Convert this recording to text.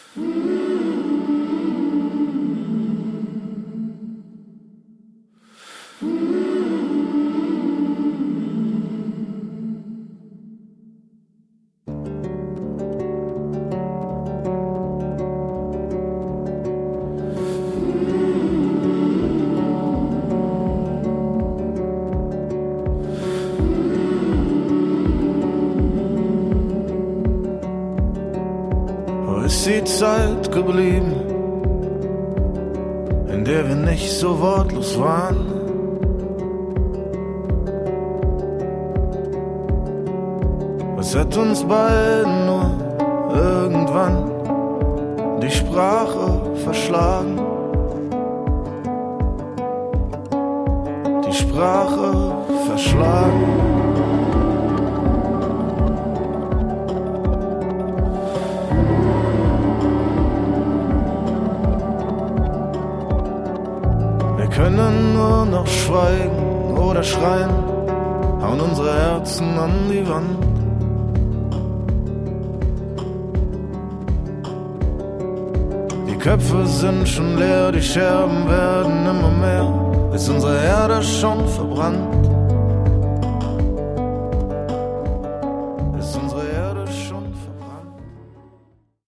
Ist die Zeit geblieben, in der wir nicht so wortlos waren? Was hat uns beiden nur irgendwann die Sprache verschlagen? Die Sprache verschlagen. Wir können nur noch schweigen oder schreien, hauen unsere Herzen an die Wand. Die Köpfe sind schon leer, die Scherben werden immer mehr, ist unsere Erde schon verbrannt.